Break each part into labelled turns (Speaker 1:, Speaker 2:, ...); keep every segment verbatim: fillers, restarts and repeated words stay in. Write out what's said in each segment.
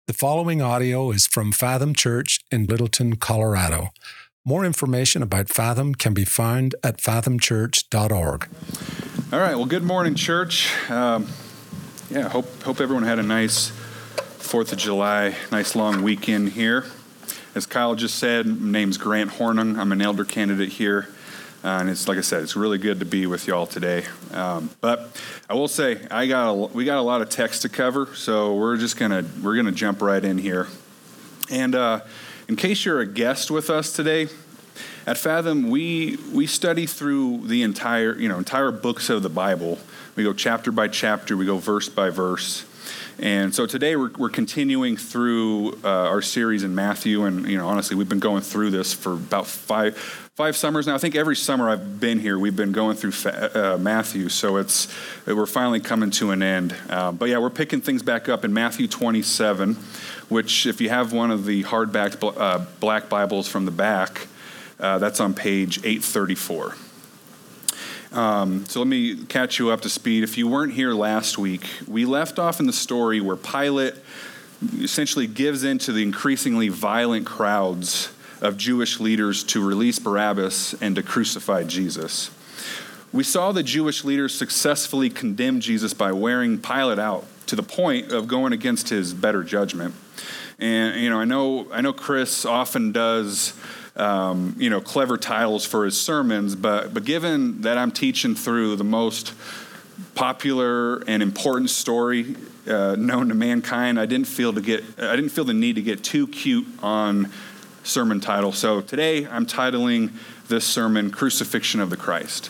Speaker 1: The following audio is from Fathom Church in Littleton, Colorado. More information about Fathom can be found at fathom church dot org.
Speaker 2: All right, well, good morning, church. Um, yeah, hope hope everyone had a nice fourth of July, nice long weekend here. As Kyle just said, my name's Grant Hornung. I'm an elder candidate here. Uh, and it's like I said, it's really good to be with y'all today. Um, but I will say, I got a, we got a lot of text to cover, so we're just gonna we're gonna jump right in here. And uh, in case you're a guest with us today, at Fathom we we study through the entire you know entire books of the Bible. We go chapter by chapter, we go verse by verse. And so today we're we're continuing through uh, our series in Matthew, and you know honestly we've been going through this for about five five summers now. I think every summer I've been here, we've been going through fa- uh, Matthew, so it's we're finally coming to an end. Uh, but yeah, we're picking things back up in Matthew twenty-seven, which if you have one of the hardback bl- uh, black Bibles from the back, uh, that's on page eight thirty-four. Um, so let me catch you up to speed. If you weren't here last week, we left off in the story where Pilate essentially gives in to the increasingly violent crowds of Jewish leaders to release Barabbas and to crucify Jesus. We saw the Jewish leaders successfully condemn Jesus by wearing Pilate out to the point of going against his better judgment. And you know, I know, I know Chris often does Um, you know, clever titles for his sermons, but but given that I'm teaching through the most popular and important story uh, known to mankind, I didn't feel to get I didn't feel the need to get too cute on sermon title. So today I'm titling this sermon "Crucifixion of the Christ,"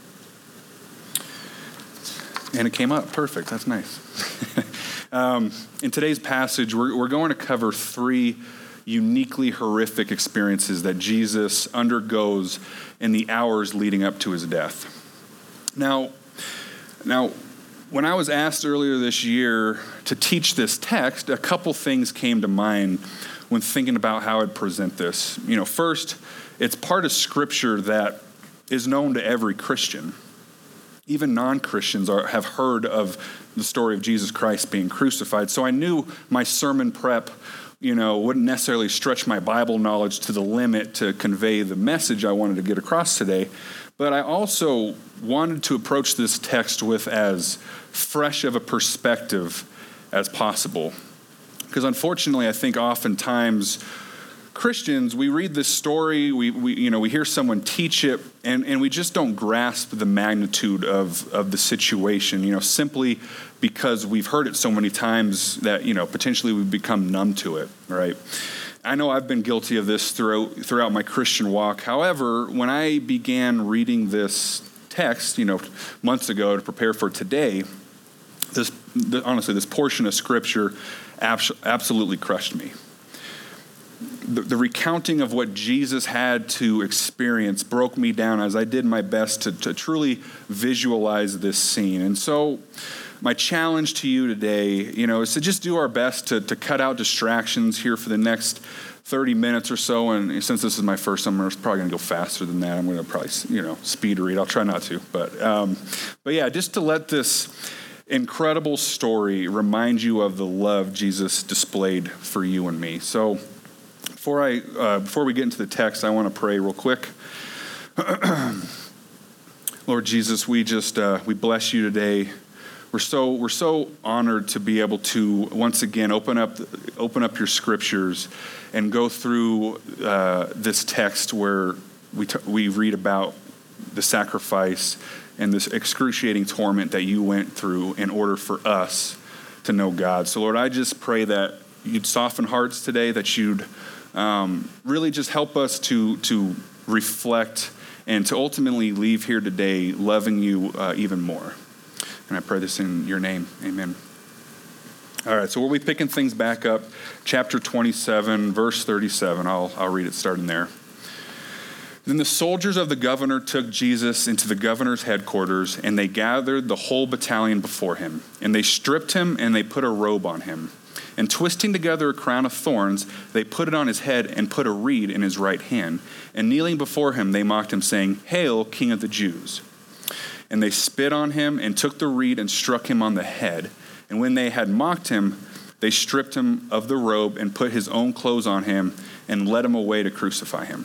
Speaker 2: and it came up perfect. That's nice. um, in today's passage, we're we're going to cover three uniquely horrific experiences that Jesus undergoes in the hours leading up to his death. Now, now, when I was asked earlier this year to teach this text, a couple things came to mind when thinking about how I'd present this. You know, first, it's part of Scripture that is known to every Christian. Even non-Christians are, have heard of the story of Jesus Christ being crucified. So I knew my sermon prep you know, wouldn't necessarily stretch my Bible knowledge to the limit to convey the message I wanted to get across today. But I also wanted to approach this text with as fresh of a perspective as possible. Because unfortunately, I think oftentimes Christians, we read this story, we, we you know, we hear someone teach it, and, and we just don't grasp the magnitude of, of the situation, you know, simply because we've heard it so many times that, you know, potentially we've become numb to it, right? I know I've been guilty of this throughout throughout my Christian walk. However, when I began reading this text, you know, months ago to prepare for today, this, the, honestly, this portion of Scripture abs- absolutely crushed me. The, the recounting of what Jesus had to experience broke me down as I did my best to, to truly visualize this scene. And so my challenge to you today, you know, is to just do our best to, to cut out distractions here for the next thirty minutes or so. And since this is my first summer, it's probably going to go faster than that. I'm going to probably, you know, speed read. I'll try not to. But, um, but yeah, just to let this incredible story remind you of the love Jesus displayed for you and me. So before I uh, before we get into the text, I want to pray real quick. Lord Jesus, we just uh, we bless you today. We're so we're so honored to be able to once again open up open up your scriptures and go through uh, this text where we t- we read about the sacrifice and this excruciating torment that you went through in order for us to know God. So Lord, I just pray that you'd soften hearts today, that you'd um, really just help us to to reflect and to ultimately leave here today loving you uh, even more. And I pray this in your name. Amen. All right, so we'll be picking things back up. Chapter twenty-seven, verse thirty-seven. I'll, I'll read it starting there. Then the soldiers of the governor took Jesus into the governor's headquarters, and they gathered the whole battalion before him. And they stripped him, and they put a robe on him. And twisting together a crown of thorns, they put it on his head and put a reed in his right hand. And kneeling before him, they mocked him, saying, "Hail, King of the Jews." And they spit on him and took the reed and struck him on the head. And when they had mocked him, They stripped him of the robe and put his own clothes on him and led him away to crucify him.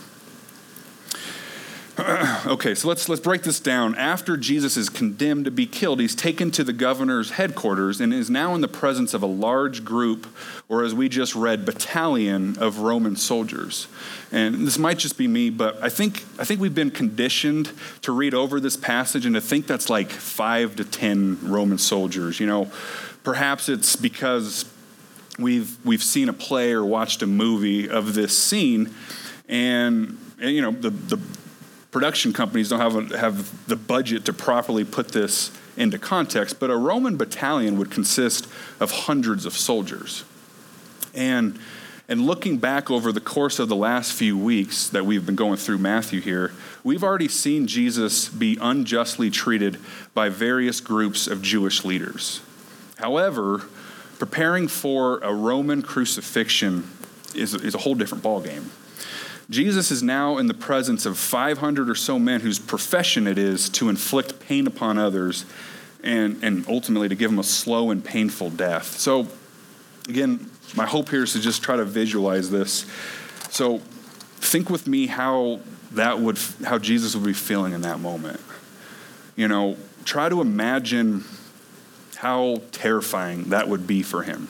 Speaker 2: Okay, so let's let's break this down. After Jesus is condemned to be killed, he's taken to the governor's headquarters and is now in the presence of a large group, or as we just read, battalion of Roman soldiers. And this might just be me, but I think I think we've been conditioned to read over this passage and to think that's like five to ten Roman soldiers. You know, perhaps it's because we've we've seen a play or watched a movie of this scene, and, and you know the the production companies don't have a, have the budget to properly put this into context, but a Roman battalion would consist of hundreds of soldiers. And and looking back over the course of the last few weeks that we've been going through Matthew here, we've already seen Jesus be unjustly treated by various groups of Jewish leaders. However, preparing for a Roman crucifixion is, is a whole different ballgame. Jesus is now in the presence of five hundred or so men whose profession it is to inflict pain upon others and, and ultimately to give them a slow and painful death. So, again, my hope here is to just try to visualize this. So, think with me how that would, how Jesus would be feeling in that moment. You know, try to imagine how terrifying that would be for him.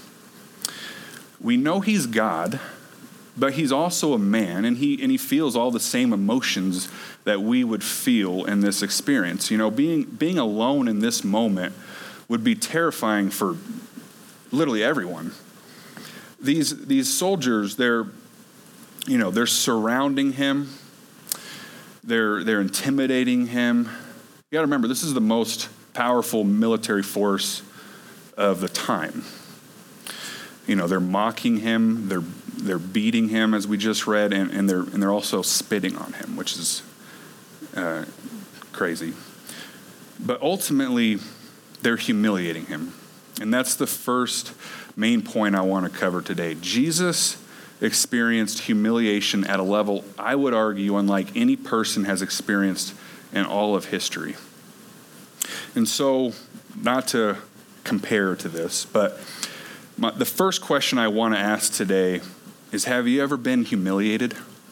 Speaker 2: We know he's God, but he's also a man, and he and he feels all the same emotions that we would feel in this experience. You know, being being alone in this moment would be terrifying for literally everyone. These these soldiers, they're, you know, they're surrounding him. They're they're intimidating him. You got to remember, this is the most powerful military force of the time. You know, they're mocking him. They're They're beating him, as we just read, and, and they're and they're also spitting on him, which is uh, crazy. But ultimately, they're humiliating him. And that's the first main point I want to cover today. Jesus experienced humiliation at a level, I would argue, unlike any person has experienced in all of history. And so, not to compare to this, but my, the first question I want to ask today is, have you ever been humiliated?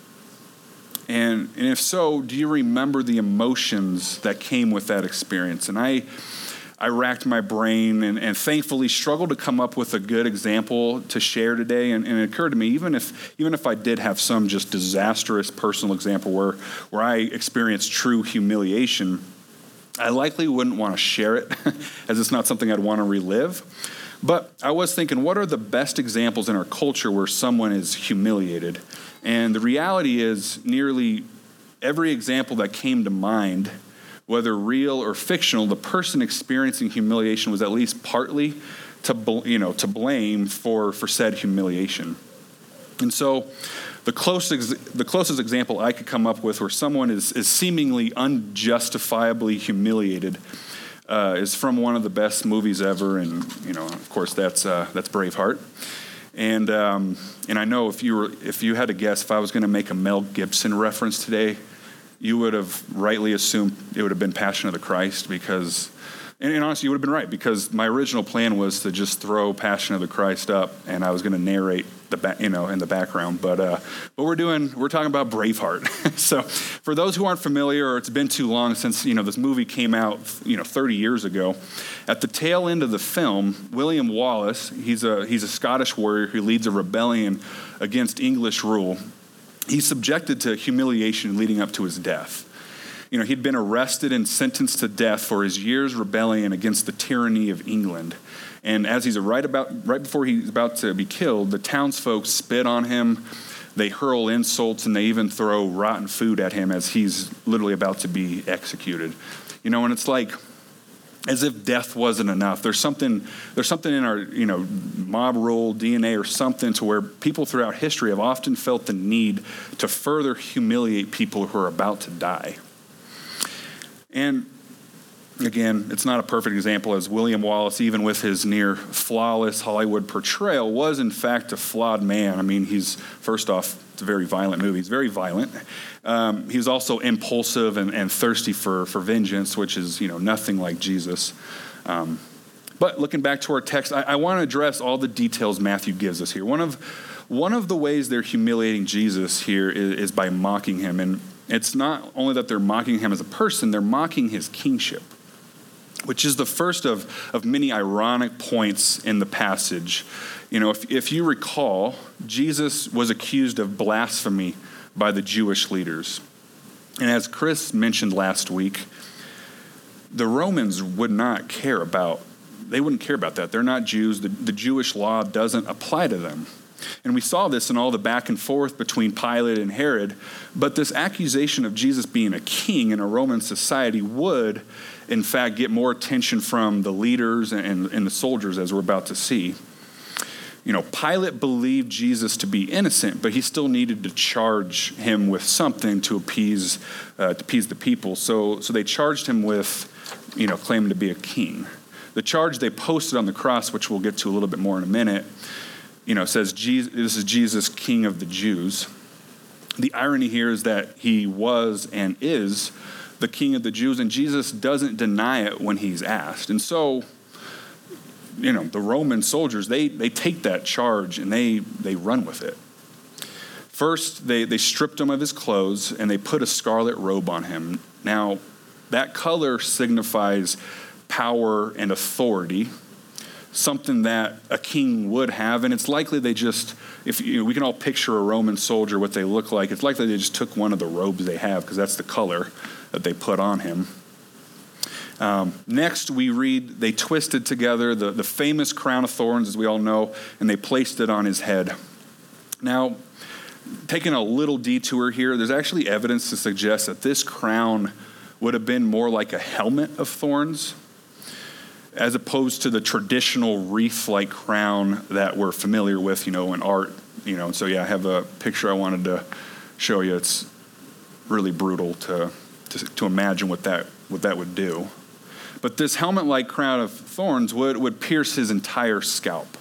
Speaker 2: And, and if so, do you remember the emotions that came with that experience? And I I racked my brain and, and thankfully struggled to come up with a good example to share today. And, and it occurred to me, even if even if I did have some just disastrous personal example where, where I experienced true humiliation, I likely wouldn't want to share it as it's not something I'd want to relive. But I was thinking, what are the best examples in our culture where someone is humiliated? And the reality is nearly every example that came to mind, whether real or fictional, the person experiencing humiliation was at least partly to, you know, to blame for, for said humiliation. And so the closest, the closest example I could come up with where someone is, is seemingly unjustifiably humiliated Uh, is from one of the best movies ever, and you know, of course, that's uh, that's Braveheart. And um, and I know if you were if you had to guess if I was going to make a Mel Gibson reference today, you would have rightly assumed it would have been Passion of the Christ, because, and, and honestly, you would have been right, because my original plan was to just throw Passion of the Christ up, and I was going to narrate the ba- you know in the background, but uh, but we're doing we're talking about Braveheart. So for those who aren't familiar, or it's been too long since you know this movie came out, you know thirty years ago, at the tail end of the film, William Wallace, he's a he's a Scottish warrior who leads a rebellion against English rule. He's subjected to humiliation leading up to his death. You know, he'd been arrested and sentenced to death for his year's rebellion against the tyranny of England. And as he's right about right before he's about to be killed, the townsfolk spit on him, they hurl insults, and they even throw rotten food at him as he's literally about to be executed. You know, and it's like as if death wasn't enough. There's something there's something in our, you know, mob rule, D N A or something, to where people throughout history have often felt the need to further humiliate people who are about to die. And again, it's not a perfect example, as William Wallace, even with his near flawless Hollywood portrayal, was in fact a flawed man. I mean, he's, first off, it's a very violent movie. He's very violent. Um, he was also impulsive and, and thirsty for, for vengeance, which is, you know, nothing like Jesus. Um, But looking back to our text, I, I want to address all the details Matthew gives us here. One of, one of the ways they're humiliating Jesus here is, is by mocking him. And it's not only that they're mocking him as a person, they're mocking his kingship, which is the first of, of many ironic points in the passage. You know, if, if you recall, Jesus was accused of blasphemy by the Jewish leaders. And as Chris mentioned last week, the Romans would not care about, they wouldn't care about that. They're not Jews. The, the Jewish law doesn't apply to them. And we saw this in all the back and forth between Pilate and Herod. But this accusation of Jesus being a king in a Roman society would, in fact, get more attention from the leaders and, and the soldiers, as we're about to see. You know, Pilate believed Jesus to be innocent, but he still needed to charge him with something to appease, uh, to appease the people. So, so they charged him with, you know, claiming to be a king. The charge they posted on the cross, which we'll get to a little bit more in a minute, you know, says, Jesus, this is Jesus, King of the Jews. The irony here is that he was and is the King of the Jews, and Jesus doesn't deny it when he's asked. And so, you know, the Roman soldiers, they they take that charge and they they run with it. First, they, they stripped him of his clothes and they put a scarlet robe on him. Now, that color signifies power and authority, something that a king would have, and it's likely they just, if you know, we can all picture a Roman soldier, what they look like, it's likely they just took one of the robes they have because that's the color that they put on him. Um, next, we read, they twisted together the, the famous crown of thorns, as we all know, and they placed it on his head. Now, taking a little detour here, there's actually evidence to suggest that this crown would have been more like a helmet of thorns, as opposed to the traditional wreath-like crown that we're familiar with, you know, in art. You know, so yeah, I have a picture I wanted to show you. It's really brutal to to, to imagine what that what that would do. But this helmet-like crown of thorns would, would pierce his entire scalp.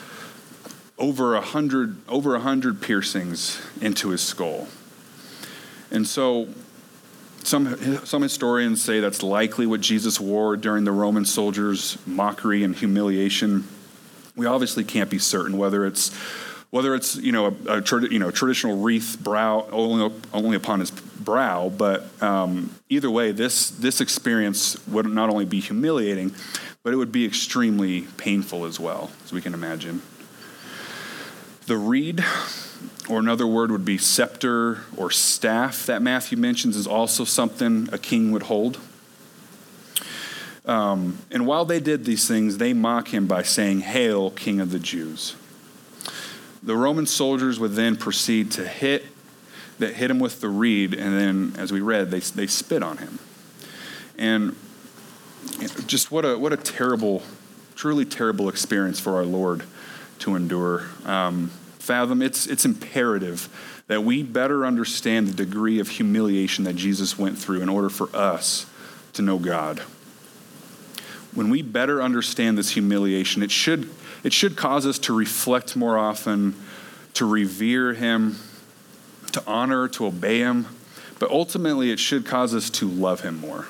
Speaker 2: Over a hundred, over a hundred piercings into his skull. And so some, some historians say that's likely what Jesus wore during the Roman soldiers' mockery and humiliation. We obviously can't be certain whether it's whether it's you know a, a tra- you know traditional wreath brow only only upon his brow, but um, either way, this this experience would not only be humiliating, but it would be extremely painful as well, as we can imagine. The reed, or another word would be scepter or staff, that Matthew mentions is also something a king would hold. Um, and while they did these things, they mock him by saying, "Hail, King of the Jews." The Roman soldiers would then proceed to hit that hit him with the reed, and then, as we read, they they spit on him. And just what a what a terrible, truly terrible experience for our Lord to endure. Um, fathom, it's it's imperative that we better understand the degree of humiliation that Jesus went through in order for us to know God. When we better understand this humiliation, it should it should cause us to reflect more often, to revere him, to honor, to obey him, but ultimately it should cause us to love him more.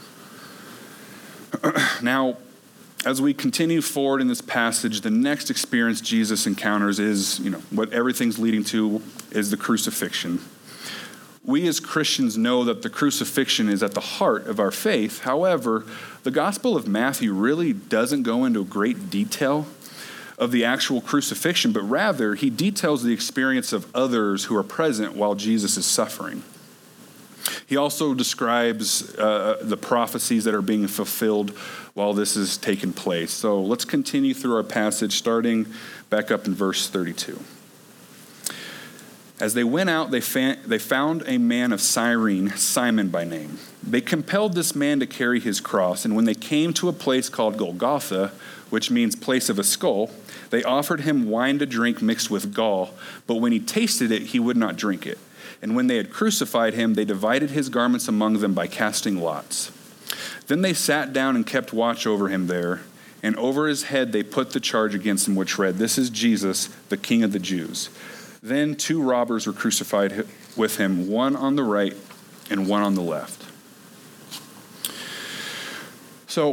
Speaker 2: Now, as we continue forward in this passage, the next experience Jesus encounters is, you know, what everything's leading to is the crucifixion. We as Christians know that the crucifixion is at the heart of our faith. However, the Gospel of Matthew really doesn't go into great detail of the actual crucifixion, but rather he details the experience of others who are present while Jesus is suffering. He also describes uh, the prophecies that are being fulfilled while this is taking place. So let's continue through our passage, starting back up in verse thirty-two. As they went out, they, fa- they found a man of Cyrene, Simon by name. They compelled this man to carry his cross, and when they came to a place called Golgotha, which means place of a skull, they offered him wine to drink mixed with gall, but when he tasted it, he would not drink it. And when they had crucified him, they divided his garments among them by casting lots. Then they sat down and kept watch over him there, and over his head they put the charge against him, which read, "This is Jesus, the King of the Jews." Then two robbers were crucified with him, one on the right and one on the left. So,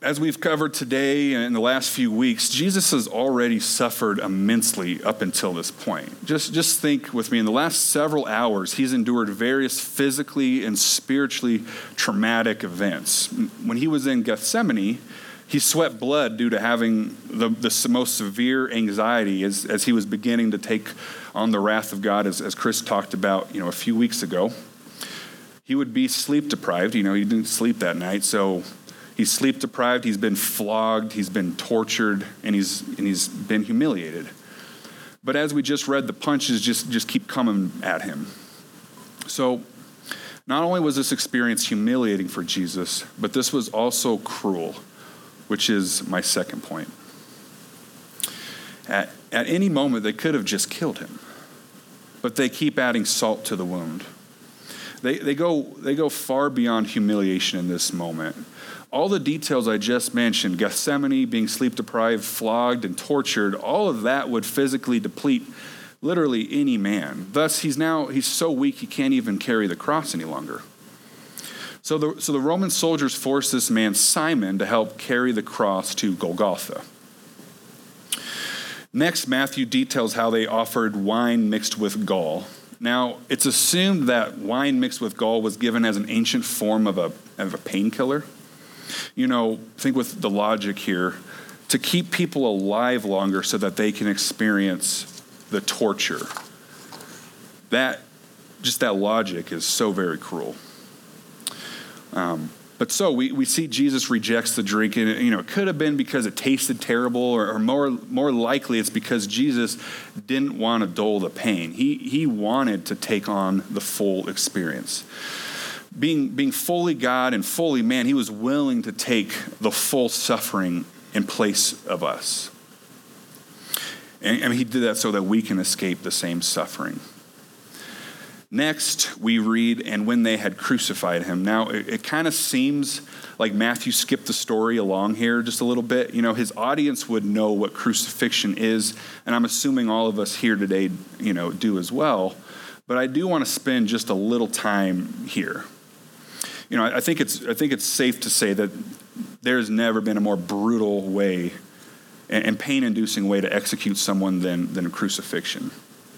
Speaker 2: as we've covered today and in the last few weeks, Jesus has already suffered immensely up until this point. Just, just think with me, in the last several hours, he's endured various physically and spiritually traumatic events. When he was in Gethsemane, he sweat blood due to having the, the most severe anxiety as, as he was beginning to take on the wrath of God, as, as Chris talked about, you know, a few weeks ago. He would be sleep deprived. You know, he didn't sleep that night, so he's sleep deprived. He's been flogged. He's been tortured, and he's and he's been humiliated. But as we just read, the punches just just keep coming at him. So, not only was this experience humiliating for Jesus, but this was also cruel, which is my second point. At, at any moment, they could have just killed him, but they keep adding salt to the wound. They, they, go, they go far beyond humiliation in this moment. All the details I just mentioned, Gethsemane, being sleep-deprived, flogged, and tortured, all of that would physically deplete literally any man. Thus, he's now he's so weak he can't even carry the cross any longer. So the, so the Roman soldiers forced this man, Simon, to help carry the cross to Golgotha. Next, Matthew details how they offered wine mixed with gall. Now, it's assumed that wine mixed with gall was given as an ancient form of a, of a painkiller. You know, think with the logic here, to keep people alive longer so that they can experience the torture. That, just that logic is so very cruel. Um, but so we, we see Jesus rejects the drink, and you know it could have been because it tasted terrible, or, or more more likely it's because Jesus didn't want to dull the pain. He he wanted to take on the full experience. Being being fully God and fully man, he was willing to take the full suffering in place of us. And, and he did that so that we can escape the same suffering. Next, we read, and when they had crucified him. Now, it, it kind of seems like Matthew skipped the story along here just a little bit. You know, his audience would know what crucifixion is, and I'm assuming all of us here today, you know, do as well. But I do want to spend just a little time here. You know, I think it's I think it's safe to say that there's never been a more brutal way and, and pain-inducing way to execute someone than than crucifixion.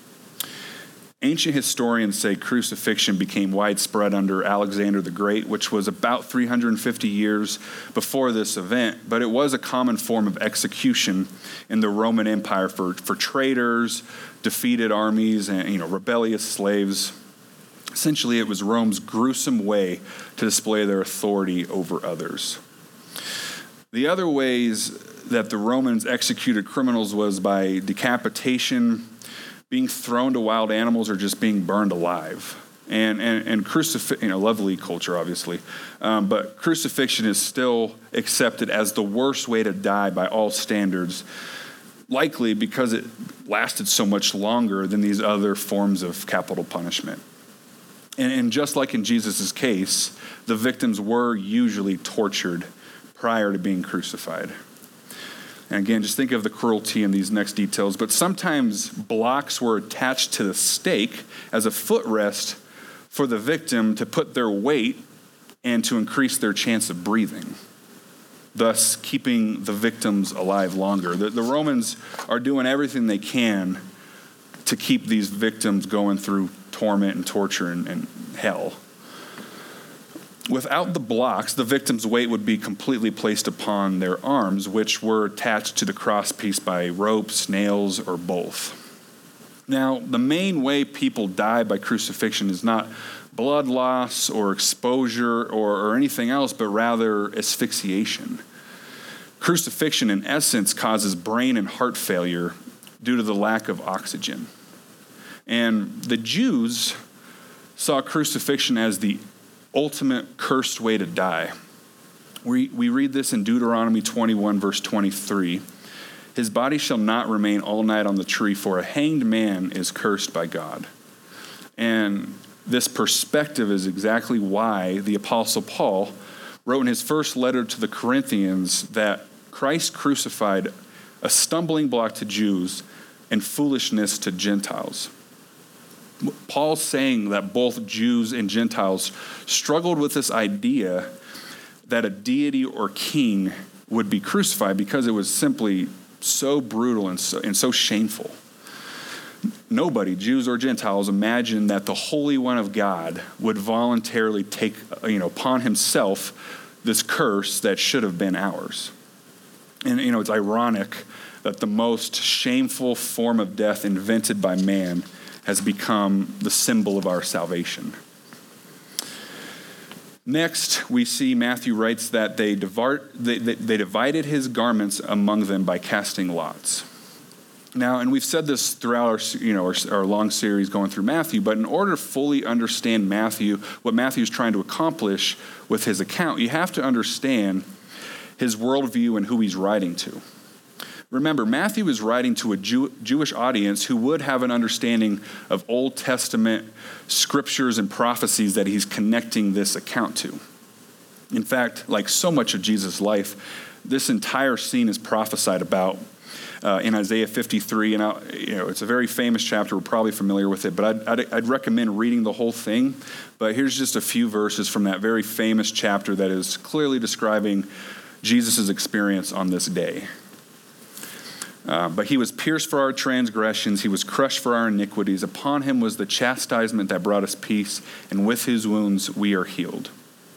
Speaker 2: Ancient historians say crucifixion became widespread under Alexander the Great, which was about three hundred fifty years before this event, but it was a common form of execution in the Roman Empire for, for traitors, defeated armies, and you know rebellious slaves. Essentially, it was Rome's gruesome way to display their authority over others. The other ways that the Romans executed criminals was by decapitation, being thrown to wild animals, or just being burned alive. And and, and crucifix, you know, lovely culture, obviously. Um, but crucifixion is still accepted as the worst way to die by all standards, likely because it lasted so much longer than these other forms of capital punishment. And, and just like in Jesus' case, the victims were usually tortured prior to being crucified. And again, just think of the cruelty in these next details. But sometimes blocks were attached to the stake as a footrest for the victim to put their weight and to increase their chance of breathing, thus keeping the victims alive longer. The, the Romans are doing everything they can to keep these victims going through torment and torture and, and hell. Without the blocks, the victim's weight would be completely placed upon their arms, which were attached to the crosspiece by ropes, nails, or both. Now, the main way people die by crucifixion is not blood loss or exposure or, or anything else, but rather asphyxiation. Crucifixion, in essence, causes brain and heart failure due to the lack of oxygen. And the Jews saw crucifixion as the ultimate cursed way to die. We, we read this in Deuteronomy twenty-one, verse twenty-three. His body shall not remain all night on the tree, for a hanged man is cursed by God. And this perspective is exactly why the Apostle Paul wrote in his first letter to the Corinthians that Christ crucified a stumbling block to Jews and foolishness to Gentiles. Paul's saying that both Jews and Gentiles struggled with this idea that a deity or king would be crucified because it was simply so brutal and so, and so shameful. Nobody, Jews or Gentiles, imagined that the Holy One of God would voluntarily take, you know, upon himself this curse that should have been ours. And, you know, it's ironic that the most shameful form of death invented by man has become the symbol of our salvation. Next, we see Matthew writes that they, divart, they, they, they divided his garments among them by casting lots. Now, and we've said this throughout our, you know, our, our long series going through Matthew, but in order to fully understand Matthew, what Matthew is trying to accomplish with his account, you have to understand his worldview and who he's writing to. Remember, Matthew is writing to a Jew, Jewish audience who would have an understanding of Old Testament scriptures and prophecies that he's connecting this account to. In fact, like so much of Jesus' life, this entire scene is prophesied about uh, in Isaiah fifty-three. And I, you know, it's a very famous chapter. We're probably familiar with it, but I'd, I'd, I'd recommend reading the whole thing. But here's just a few verses from that very famous chapter that is clearly describing Jesus' experience on this day. Uh, but he was pierced for our transgressions. He was crushed for our iniquities. Upon him was the chastisement that brought us peace, and with his wounds we are healed.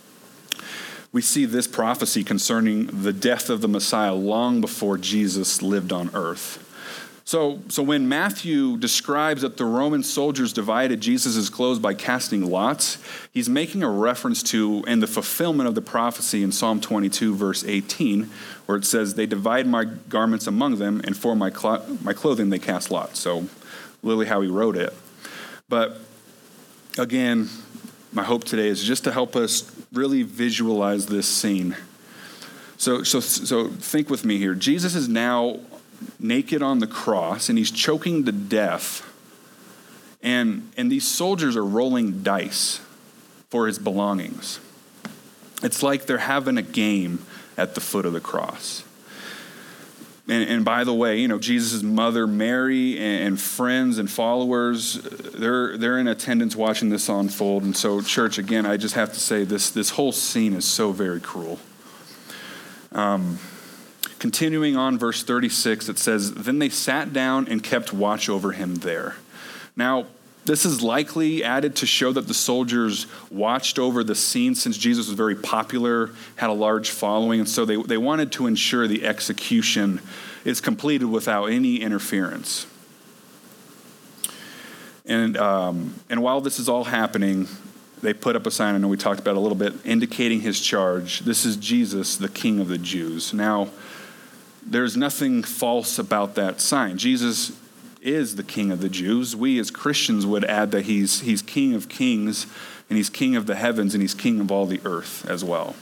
Speaker 2: We see this prophecy concerning the death of the Messiah long before Jesus lived on earth. So, so when Matthew describes that the Roman soldiers divided Jesus' clothes by casting lots, he's making a reference to and the fulfillment of the prophecy in Psalm twenty-two, verse eighteen, where it says, "They divide my garments among them, and for my cl- my clothing they cast lots." So, literally how he wrote it. But again, my hope today is just to help us really visualize this scene. So, so, so think with me here. Jesus is now naked on the cross, and he's choking to death. And, and these soldiers are rolling dice for his belongings. It's like they're having a game at the foot of the cross. And, and by the way, you know, Jesus' mother, Mary, and, and friends and followers, they're they're in attendance watching this unfold. And so, church, again, I just have to say this, this whole scene is so very cruel. Um, Continuing on, verse thirty-six, it says, "Then they sat down and kept watch over him there." Now, this is likely added to show that the soldiers watched over the scene since Jesus was very popular, had a large following, and so they, they wanted to ensure the execution is completed without any interference. And, um, and while this is all happening, they put up a sign, I know we talked about it a little bit, indicating his charge. This is Jesus, the King of the Jews. Now, there's nothing false about that sign. Jesus is the King of the Jews. We as Christians would add that he's he's King of kings, and he's King of the heavens, and he's King of all the earth as well.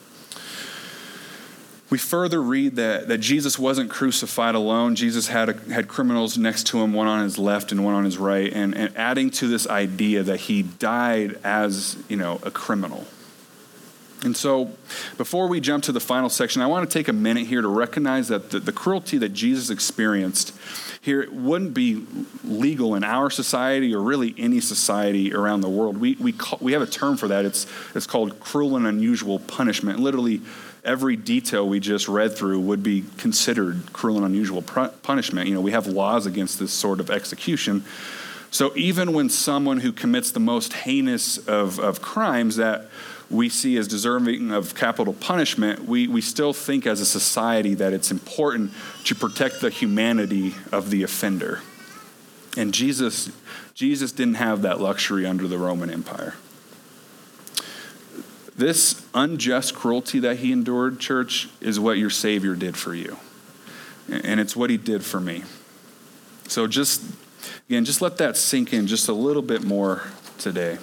Speaker 2: We further read that, that Jesus wasn't crucified alone. Jesus had a, had criminals next to him, one on his left and one on his right, and, and adding to this idea that he died as, you know, a criminal. And so before we jump to the final section, I want to take a minute here to recognize that the, the cruelty that Jesus experienced here wouldn't be legal in our society or really any society around the world. We we call, we have a term for that. It's it's called cruel and unusual punishment. Literally every detail we just read through would be considered cruel and unusual punishment. You know, we have laws against this sort of execution. So even when someone who commits the most heinous of, of crimes that we see as deserving of capital punishment, we, we still think as a society that it's important to protect the humanity of the offender. And Jesus, Jesus didn't have that luxury under the Roman Empire. This unjust cruelty that he endured, church, is what your Savior did for you. And it's what he did for me. So just, again, just let that sink in just a little bit more today.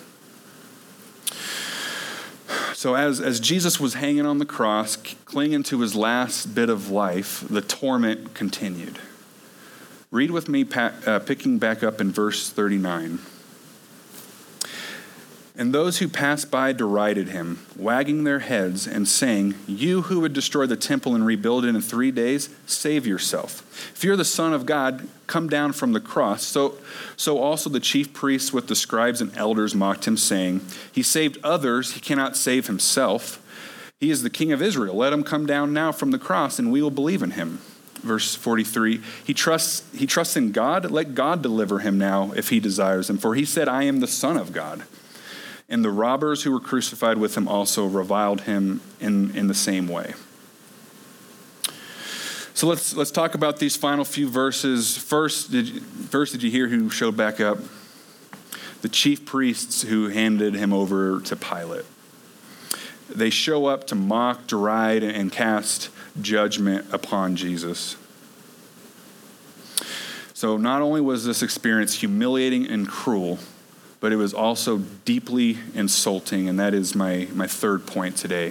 Speaker 2: So as, as Jesus was hanging on the cross, clinging to his last bit of life, the torment continued. Read with me, uh, picking back up in verse thirty-nine. "And those who passed by derided him, wagging their heads and saying, 'You who would destroy the temple and rebuild it in three days, save yourself. If you're the Son of God, come down from the cross.' So, so also the chief priests with the scribes and elders mocked him, saying, 'He saved others, he cannot save himself. He is the King of Israel. Let him come down now from the cross and we will believe in him. Verse forty-three, he trusts, he trusts in God. Let God deliver him now if he desires him. For he said, I am the Son of God. And the robbers who were crucified with him also reviled him in, in the same way. So let's let's talk about these final few verses. First, did you, first, did you hear who showed back up? The chief priests who handed him over to Pilate. They show up to mock, deride, and cast judgment upon Jesus. So not only was this experience humiliating and cruel, but it was also deeply insulting, and that is my, my third point today.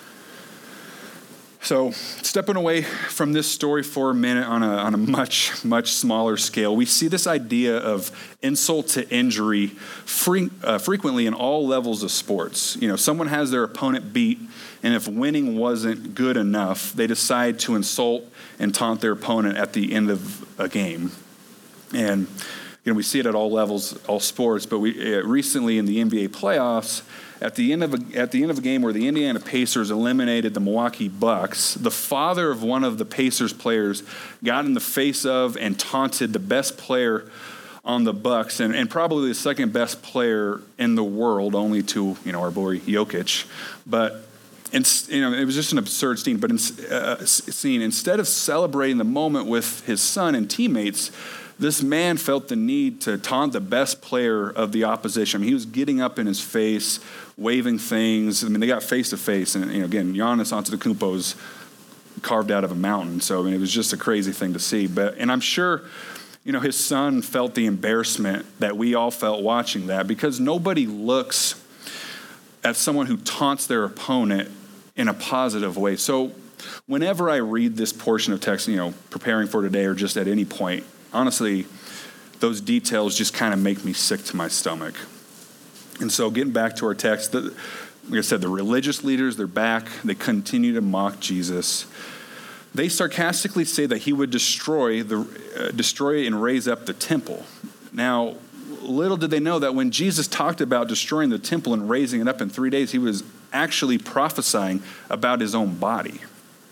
Speaker 2: So stepping away from this story for a minute on a, on a much, much smaller scale, we see this idea of insult to injury free, uh, frequently in all levels of sports. You know, someone has their opponent beat, and if winning wasn't good enough, they decide to insult and taunt their opponent at the end of a game. And you know, we see it at all levels, all sports, but we uh, recently in the N B A playoffs, At the end of a, at the end of a game where the Indiana Pacers eliminated the Milwaukee Bucks, the father of one of the Pacers players got in the face of and taunted the best player on the Bucks and, and probably the second best player in the world, only to you know our boy Jokic. But it's, you know it was just an absurd scene. But in, uh, scene instead of celebrating the moment with his son and teammates, this man felt the need to taunt the best player of the opposition. I mean, he was getting up in his face, waving things. I mean, they got face to face, and you know, again, Giannis Antetokounmpo is carved out of a mountain. So I mean, it was just a crazy thing to see. But and I'm sure, you know, his son felt the embarrassment that we all felt watching that, because nobody looks at someone who taunts their opponent in a positive way. So whenever I read this portion of text, you know, preparing for today or just at any point, honestly, those details just kind of make me sick to my stomach. And so getting back to our text, the, like I said, the religious leaders, they're back. They continue to mock Jesus. They sarcastically say that he would destroy the uh, destroy and raise up the temple. Now, little did they know that when Jesus talked about destroying the temple and raising it up in three days, he was actually prophesying about his own body.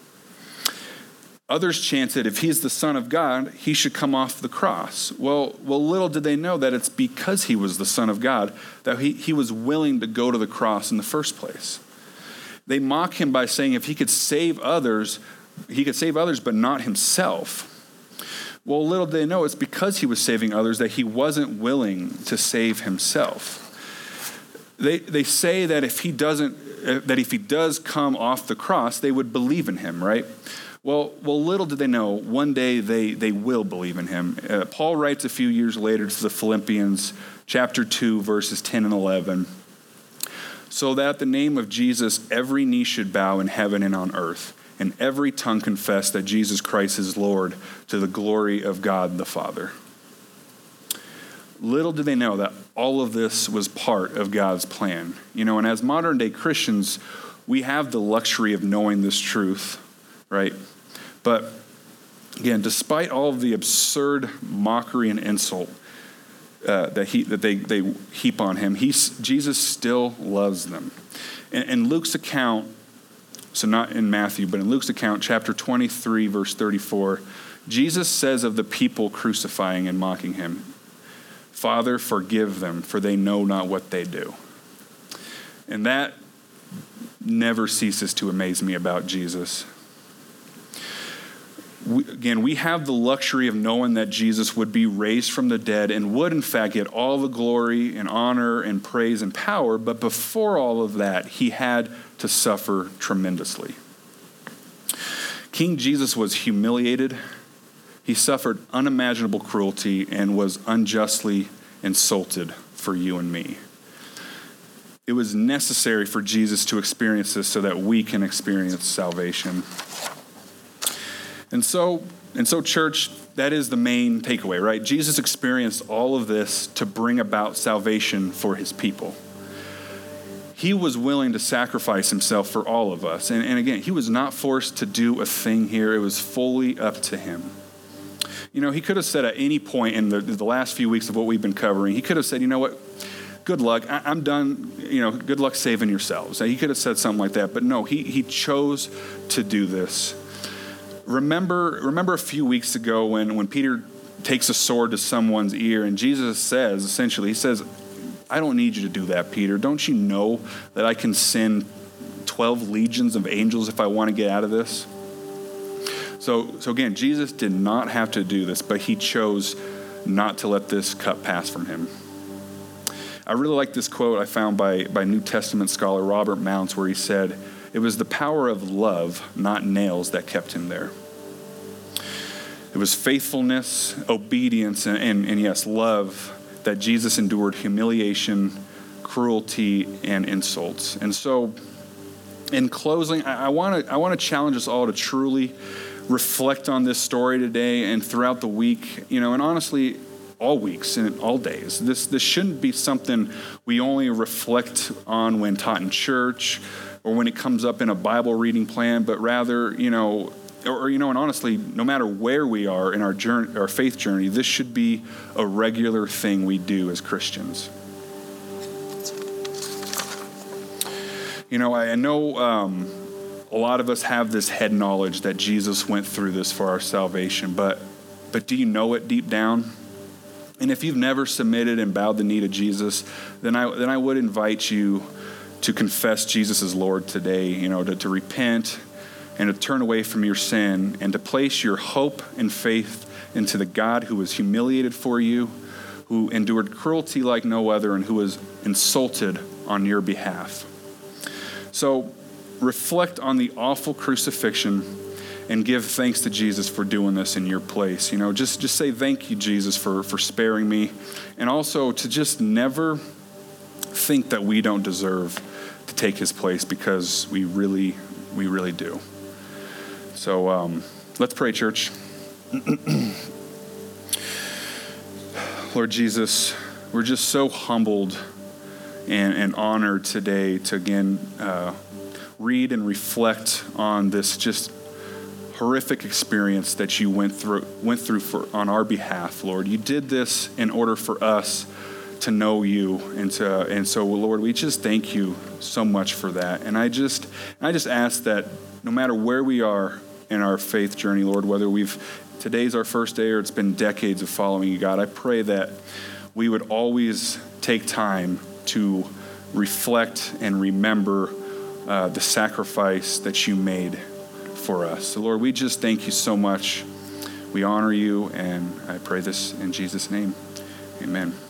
Speaker 2: Others chanted, if he's the Son of God, he should come off the cross. Well, well, little did they know that it's because he was the Son of God that he, he was willing to go to the cross in the first place. They mock him by saying if he could save others, he could save others, but not himself. Well, little did they know it's because he was saving others that he wasn't willing to save himself. They they say that if he doesn't, that if he does come off the cross, they would believe in him, right? Well, well, little did they know, one day they, they will believe in him. Uh, Paul writes a few years later to the Philippians, chapter two, verses ten and eleven. So that at the name of Jesus, every knee should bow in heaven and on earth, and every tongue confess that Jesus Christ is Lord, to the glory of God the Father. Little did they know that all of this was part of God's plan. You know, and as modern day Christians, we have the luxury of knowing this truth, right? But again, despite all of the absurd mockery and insult uh, that he that they, they heap on him, he's, Jesus still loves them. In, in Luke's account, so not in Matthew, but in Luke's account, chapter twenty-three, verse thirty-four, Jesus says of the people crucifying and mocking him, Father, forgive them, for they know not what they do. And that never ceases to amaze me about Jesus. We, again, we have the luxury of knowing that Jesus would be raised from the dead and would, in fact, get all the glory and honor and praise and power. But before all of that, he had to suffer tremendously. King Jesus was humiliated. He suffered unimaginable cruelty and was unjustly insulted for you and me. It was necessary for Jesus to experience this so that we can experience salvation. And so, and so, church, that is the main takeaway, right? Jesus experienced all of this to bring about salvation for his people. He was willing to sacrifice himself for all of us. And, and again, he was not forced to do a thing here. It was fully up to him. You know, he could have said at any point in the, the last few weeks of what we've been covering, he could have said, you know what, good luck, I, I'm done, you know, good luck saving yourselves. Now, he could have said something like that, but no, he, he chose to do this. Remember, remember a few weeks ago when, when Peter takes a sword to someone's ear, and Jesus says, essentially, he says, I don't need you to do that, Peter. Don't you know that I can send twelve legions of angels if I want to get out of this? So, so again, Jesus did not have to do this, but he chose not to let this cup pass from him. I really like this quote I found by, by New Testament scholar Robert Mounce, where he said, it was the power of love, not nails, that kept him there. It was faithfulness, obedience, and, and, and yes, love that Jesus endured humiliation, cruelty, and insults. And so, in closing, I want to I want to challenge us all to truly reflect on this story today and throughout the week, you know, and honestly, all weeks and all days. This this shouldn't be something we only reflect on when taught in church or when it comes up in a Bible reading plan, but rather, you know, or, or you know, and honestly, no matter where we are in our journey, our faith journey, this should be a regular thing we do as Christians. You know, I know um, a lot of us have this head knowledge that Jesus went through this for our salvation, but but do you know it deep down? And if you've never submitted and bowed the knee to Jesus, then I then I would invite you to confess Jesus as Lord today, you know, to, to repent and to turn away from your sin and to place your hope and faith into the God who was humiliated for you, who endured cruelty like no other, and who was insulted on your behalf. So reflect on the awful crucifixion and give thanks to Jesus for doing this in your place. You know, just, just say thank you, Jesus, for, for sparing me. And also to just never think that we don't deserve to take his place, because we really, we really do. So um, let's pray, church. Lord Jesus, we're just so humbled and, and honored today to again uh, read and reflect on this just horrific experience that you went through went through for on our behalf, Lord. You did this in order for us to know you, and to and so, Lord, we just thank you so much for that. And I just I just ask that no matter where we are in our faith journey, Lord, whether we've today's our first day or it's been decades of following you, God, I pray that we would always take time to reflect and remember uh, the sacrifice that you made for us. So, Lord, we just thank you so much. We honor you, and I pray this in Jesus' name. Amen.